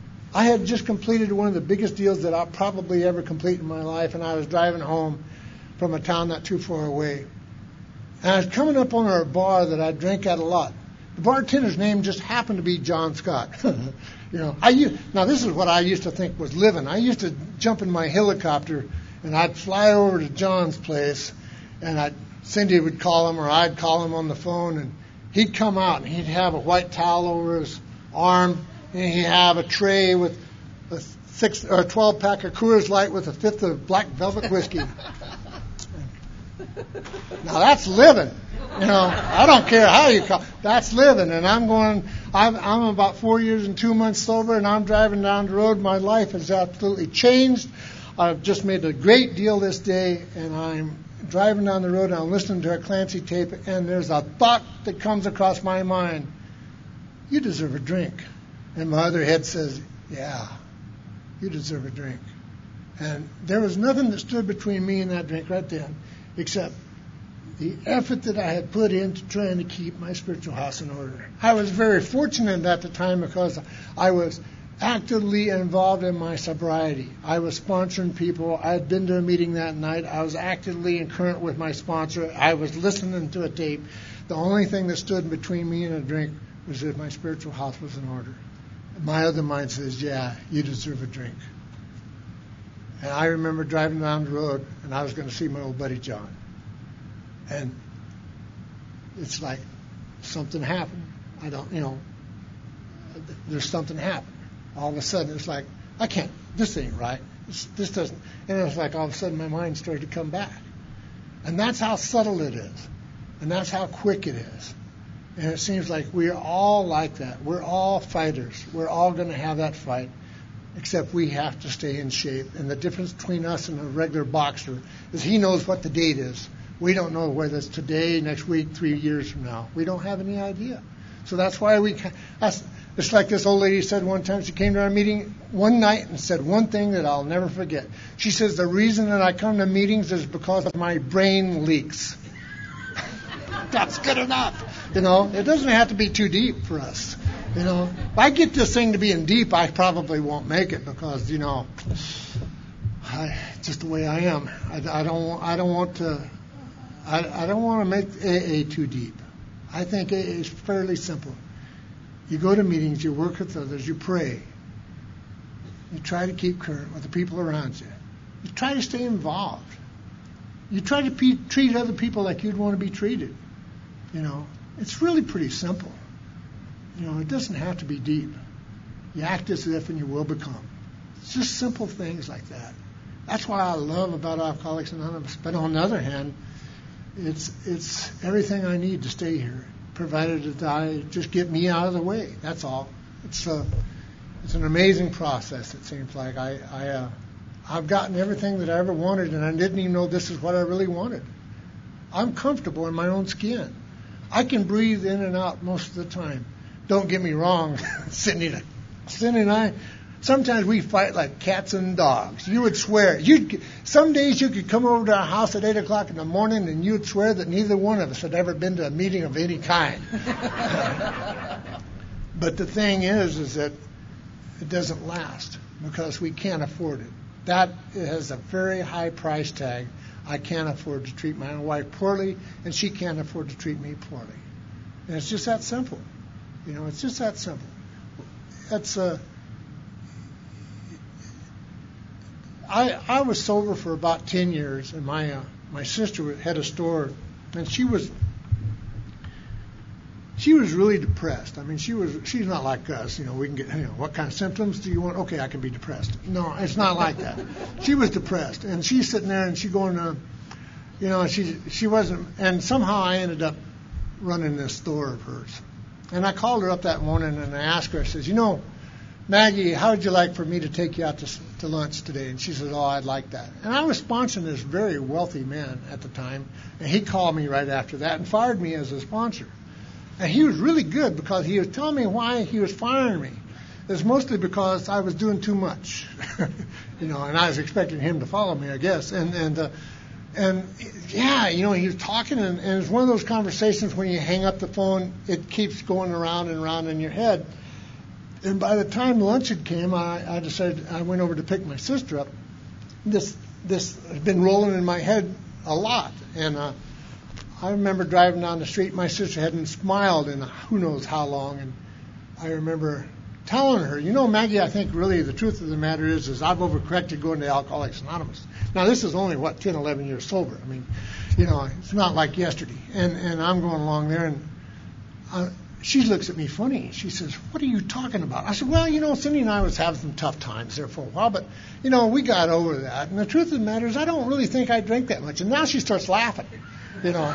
I had just completed one of the biggest deals that I'll probably ever complete in my life, and I was driving home from a town not too far away. And I was coming up on a bar that I drank at a lot. The bartender's name just happened to be John Scott. You know, I used, now this is what I used to think was living. I used to jump in my helicopter and I'd fly over to John's place, and I'd, Cindy would call him, or I'd call him on the phone, and he'd come out, and he'd have a white towel over his arm, and he'd have a tray with a six or twelve pack of Coors Light with a fifth of black velvet whiskey. Now that's living. You know, I don't care how you call. That's living. And I'm going. I'm, I'm about four years and two months sober, and I'm driving down the road. My life has absolutely changed. I've just made a great deal this day, and I'm driving down the road, and I'm listening to a Clancy tape, and there's a thought that comes across my mind. You deserve a drink. And my other head says, yeah, you deserve a drink. And there was nothing that stood between me and that drink right then, except the effort that I had put into trying to keep my spiritual house in order. I was very fortunate at the time because I was actively involved in my sobriety. I was sponsoring people. I had been to a meeting that night. I was actively in current with my sponsor. I was listening to a tape. The only thing that stood between me and a drink was that my spiritual house was in order. My other mind says, yeah, you deserve a drink. And I remember driving down the road, and I was going to see my old buddy John. And it's like something happened. I don't, you know, there's something happened. All of a sudden, it's like, I can't, this ain't right. This, this doesn't, and it's like all of a sudden my mind started to come back. And that's how subtle it is. And that's how quick it is. And it seems like we're all like that. We're all fighters. We're all going to have that fight, except we have to stay in shape. And the difference between us and a regular boxer is he knows what the date is. We don't know whether it's today, next week, three years from now. We don't have any idea. So that's why we can. That's, it's like this old lady said one time. She came to our meeting one night and said one thing that I'll never forget. She says, the reason that I come to meetings is because of my brain leaks. That's good enough. You know, it doesn't have to be too deep for us. You know, if I get this thing to being deep, I probably won't make it because, you know, I, just the way I am. I, I don't. I don't want to. I, I don't want to make A A too deep. I think A A is fairly simple. You go to meetings, you work with others, you pray. You try to keep current with the people around you. You try to stay involved. You try to pe- treat other people like you'd want to be treated. You know, it's really pretty simple. You know, it doesn't have to be deep. You act as if and you will become. It's just simple things like that. That's what I love about Alcoholics Anonymous. But on the other hand, it's it's everything I need to stay here, provided that I just get me out of the way. That's all. It's a, it's an amazing process, it seems like. I, I, uh, I've gotten everything that I ever wanted, and I didn't even know this is what I really wanted. I'm comfortable in my own skin. I can breathe in and out most of the time. Don't get me wrong, Cindy, Cindy and I, sometimes we fight like cats and dogs. You would swear. You'd, some days you could come over to our house at eight o'clock in the morning and you would swear that neither one of us had ever been to a meeting of any kind. But the thing is, is that it doesn't last because we can't afford it. That has a very high price tag. I can't afford to treat my own wife poorly, and she can't afford to treat me poorly. And it's just that simple. You know, it's just that simple. That's a... I I was sober for about ten years, and my uh, my sister had a store, and she was she was really depressed. I mean, she was she's not like us. You know, we can get, you know, what kind of symptoms do you want? Okay, I can be depressed. No, it's not like that. She was depressed, and she's sitting there, and she going, uh, you know, she she wasn't, and somehow I ended up running this store of hers, and I called her up that morning and I asked her. I says, you know, Maggie, how would you like for me to take you out to, to lunch today? And she said, oh, I'd like that. And I was sponsoring this very wealthy man at the time, and he called me right after that and fired me as a sponsor. And he was really good because he was telling me why he was firing me. It was mostly because I was doing too much, you know, and I was expecting him to follow me, I guess. And and uh, and yeah, you know, he was talking, and, and it's one of those conversations when you hang up the phone, it keeps going around and around in your head. And by the time lunch had came, I, I decided I went over to pick my sister up. This this had been rolling in my head a lot, and uh, I remember driving down the street. My sister hadn't smiled in who knows how long, and I remember telling her, you know, Maggie, I think really the truth of the matter is, is I've overcorrected going to Alcoholics Anonymous. Now this is only what ten, eleven years sober. I mean, you know, it's not like yesterday, and and I'm going along there, and I, she looks at me funny. She says, "What are you talking about?" I said, "Well, you know, Cindy and I was having some tough times there for a while, but, you know, we got over that. And the truth of the matter is I don't really think I drink that much." And now she starts laughing, you know.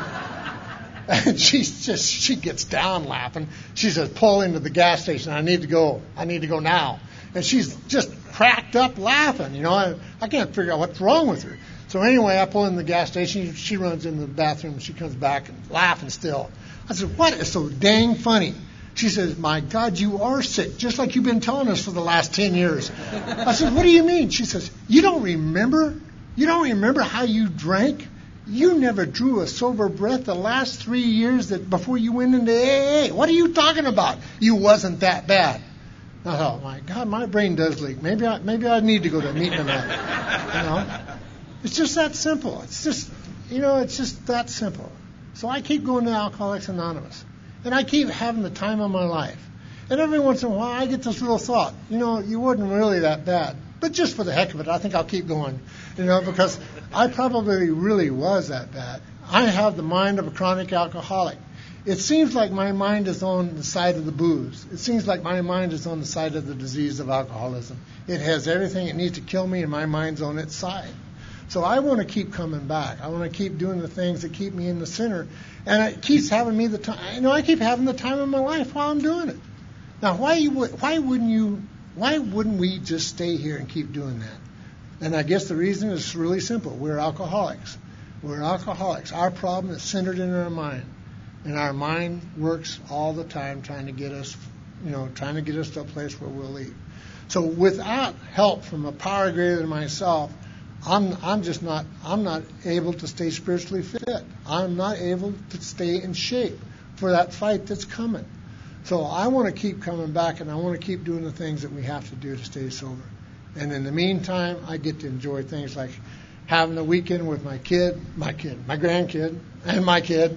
And she's just, she gets down laughing. She says, "Pull into the gas station. I need to go. I need to go now." And she's just cracked up laughing, you know. I, I can't figure out what's wrong with her. So anyway, I pull in the gas station. She runs into the bathroom. She comes back and laughing still. I said, "What is so dang funny?" She says, "My God, you are sick, just like you've been telling us for the last ten years. I said, "What do you mean?" She says, "You don't remember? You don't remember how you drank? You never drew a sober breath the last three years that before you went into A A. What are you talking about? You wasn't that bad." I thought, my God, my brain does leak. Maybe I, maybe I need to go to a meeting tonight. You know, it's just that simple. It's just, you know, it's just that simple. So I keep going to Alcoholics Anonymous, and I keep having the time of my life. And every once in a while, I get this little thought, you know, you wasn't really that bad. But just for the heck of it, I think I'll keep going, you know, because I probably really was that bad. I have the mind of a chronic alcoholic. It seems like my mind is on the side of the booze. It seems like my mind is on the side of the disease of alcoholism. It has everything it needs to kill me, and my mind's on its side. So I want to keep coming back. I want to keep doing the things that keep me in the center. And it keeps having me the time. You know, I keep having the time of my life while I'm doing it. Now, why you why wouldn't you? Why wouldn't we just stay here and keep doing that? And I guess the reason is really simple. We're alcoholics. We're alcoholics. Our problem is centered in our mind, and our mind works all the time trying to get us, you know, trying to get us to a place where we'll leave. So without help from a power greater than myself, I'm I'm just not I'm not able to stay spiritually fit. I'm not able to stay in shape for that fight that's coming. So I want to keep coming back, and I want to keep doing the things that we have to do to stay sober. And in the meantime, I get to enjoy things like having a weekend with my kid, my kid, my grandkid, and my kid,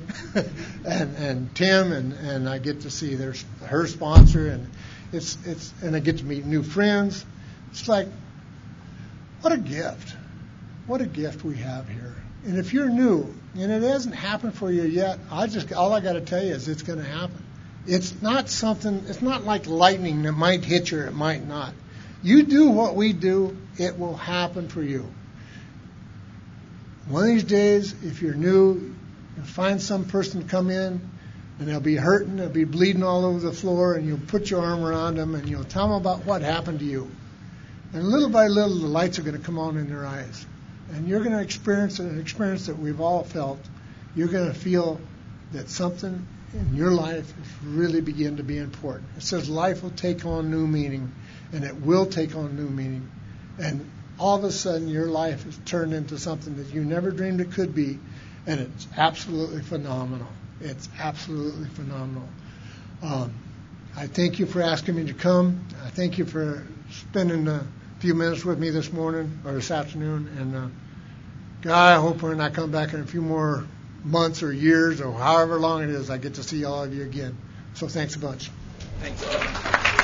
and and Tim, and, and I get to see their her sponsor, and it's it's and I get to meet new friends. It's like, what a gift. What a gift we have here. And if you're new and it hasn't happened for you yet, I just all I got to tell you is it's going to happen. It's not something, it's not like lightning that might hit you or it might not. You do what we do, it will happen for you. One of these days, if you're new, you'll find some person to come in, and they'll be hurting, they'll be bleeding all over the floor, and you'll put your arm around them, and you'll tell them about what happened to you. And little by little, the lights are going to come on in their eyes. And you're going to experience an experience that we've all felt. You're going to feel that something in your life is really begin to be important. It says life will take on new meaning, and it will take on new meaning. And all of a sudden, your life is turned into something that you never dreamed it could be, and it's absolutely phenomenal. It's absolutely phenomenal. Um, I thank you for asking me to come. I thank you for spending a few minutes with me this morning or this afternoon. And uh, God, I hope when I come back in a few more months or years or however long it is, I get to see all of you again. So thanks a bunch. Thanks.